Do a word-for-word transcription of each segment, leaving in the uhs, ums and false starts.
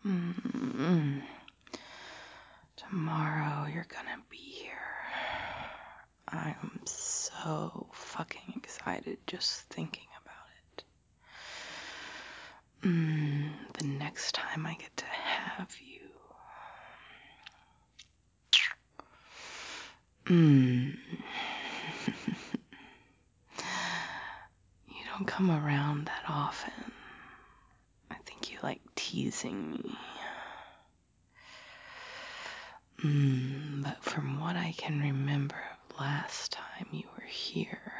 Mm-mm. Tomorrow you're gonna be here. I'm so fucking excited just thinking about it. Mm, the next time I get to have you. Mm. You don't come around that often. I think you like teasing me. Mm, but from what I can remember of last time you were here,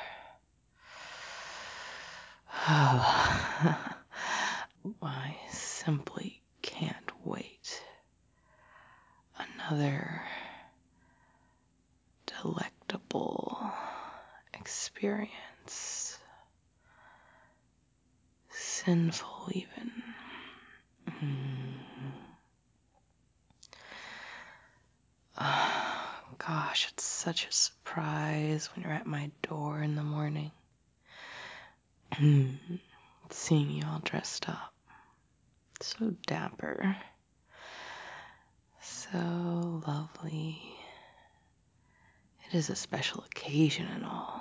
oh, I simply can't wait. Another delectable experience. Sinful, even. Mm. Oh, gosh, it's such a surprise when you're at my door in the morning. Seeing you all dressed up. So dapper. So lovely. It is a special occasion and all.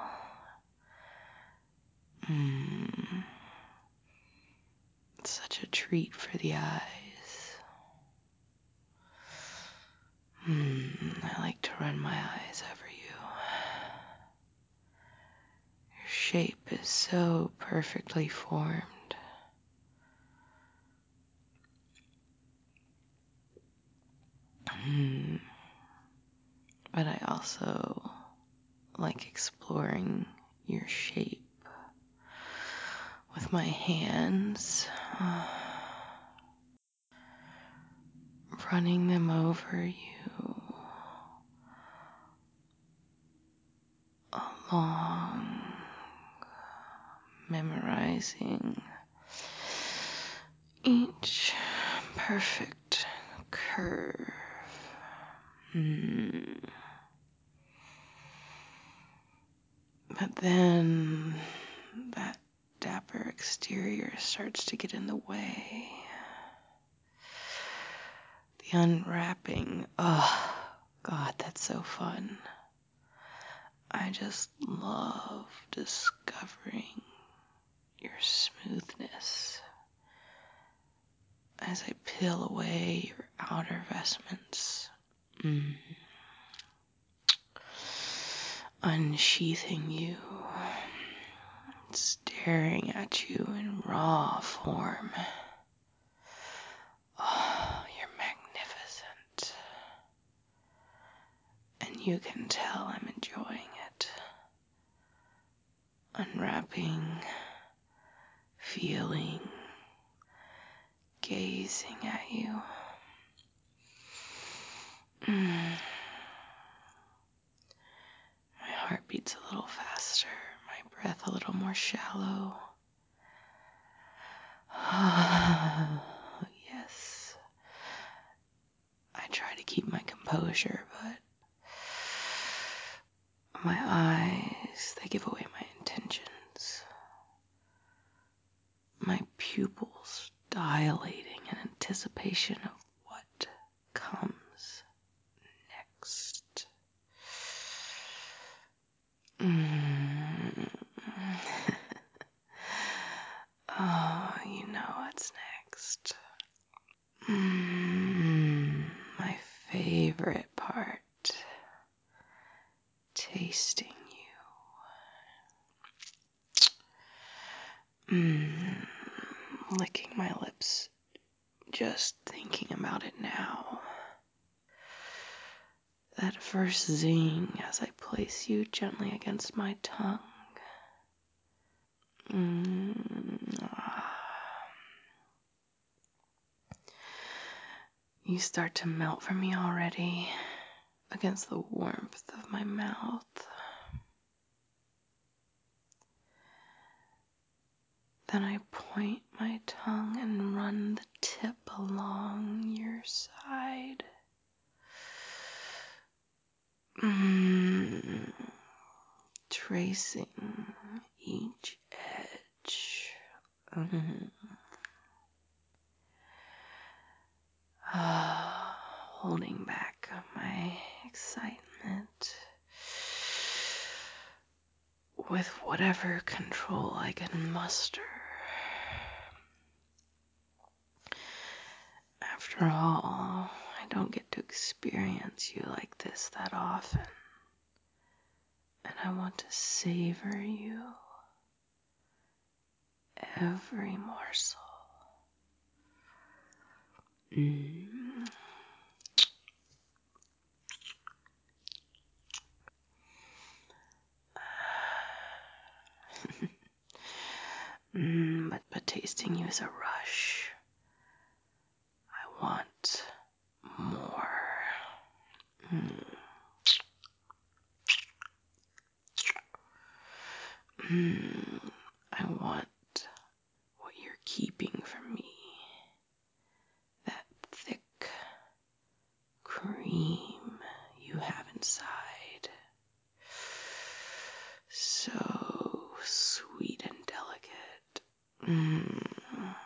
Mm. It's such a treat for the eyes. Mm. I like to run my eyes over you. Your shape is so perfectly formed. Mm. But I also like exploring your shape with my hands, uh, running them over you along, memorizing each perfect curve. Hmm. But then that dapper exterior starts to get in the way. The unwrapping, oh, God, that's so fun. I just love discovering your smoothness as I peel away your outer vestments. Mm. Unsheathing you, staring at you in raw form. Oh, you're magnificent. And you can tell I'm enjoying it. Unwrapping, feeling, gazing at you. Mm. My heart beats a little faster, my breath a little more shallow. Yes. I try to keep my composure, but my eyes, they give away my intentions. My pupils dilating in anticipation of what comes next. Mm. Oh, you know what's next. Mm, my favorite part. Tasting you. Mm, licking my lips. Just thinking about it now. That first zing as I place you gently against my tongue. Mm. You start to melt for me already against the warmth of my mouth. Then I point my tongue and run the tip along your side. Mm. Tracing each edge. Mm. holding back my excitement with whatever control I can muster. After all, I don't get to experience you like this that often, and I want to savor you, every morsel. Mm. mm, but, but tasting you is a rush. I want more. Mm. Mm. I want what you're keeping from me. That thick cream you have inside. So sweet and delicate. Mm.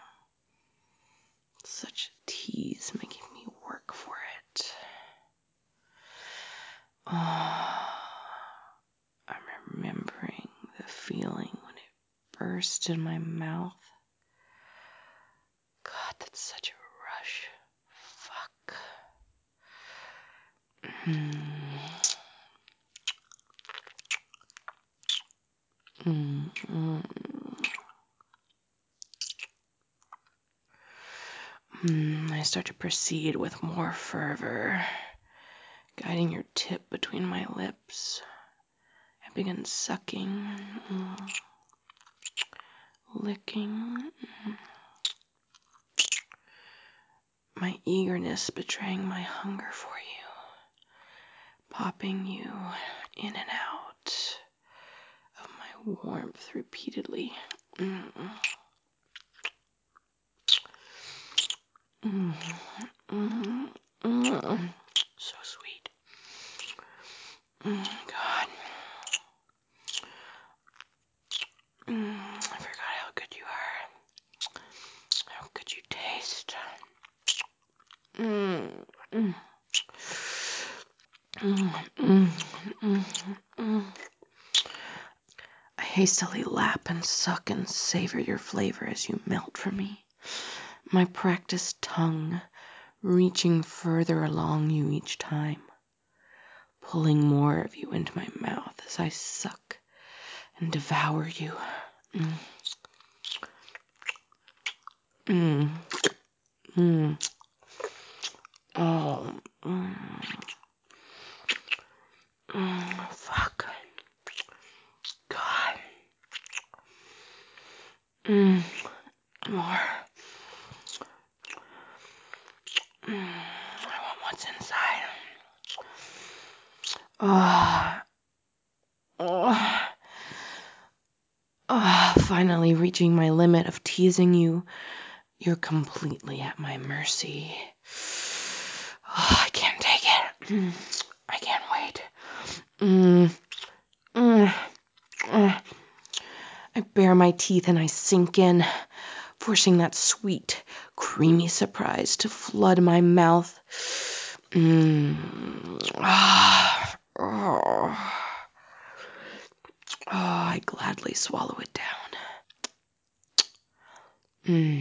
Such a tease, making me work for it. Oh, I'm remembering the feeling when it burst in my mouth. God, that's such a rush. Fuck. Mm. Mm. Mm. Mm. I start to proceed with more fervor, guiding your tip between my lips. I begin sucking, mm. licking, mm. my eagerness betraying my hunger for you, popping you in and out of my warmth repeatedly. Mm. Mm. Mm. Mm. So sweet. Mm. God. Mm. I forgot how good you are. How good you taste. Mm. Mm. Mm. Mm. Mm. Mm. I hastily lap and suck and savor your flavor as you melt for me. My practiced tongue reaching further along you each time, pulling more of you into my mouth as I suck and devour you. Mm. Mm. Mm. Oh. Mm. Mm. Fuck. God. Mm. More. Mm. I want what's inside. Oh. Oh. Oh. Finally reaching my limit of teasing you. You're completely at my mercy. Oh, I can't take it. Mm. I can't wait. Mm. Mm. Mm. I bare my teeth and I sink in, forcing that sweet, creamy surprise to flood my mouth. Mm. Ah. Oh. Oh, I gladly swallow it down. Mm.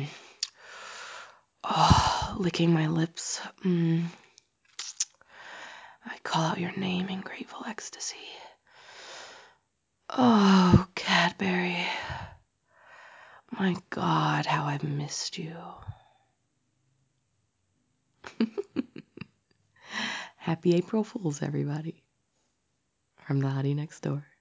Oh, licking my lips. Mm. I call out your name in grateful ecstasy. Oh, Cadbury. My God, how I've missed you. Happy April Fools, everybody. From the Hottie Next Door.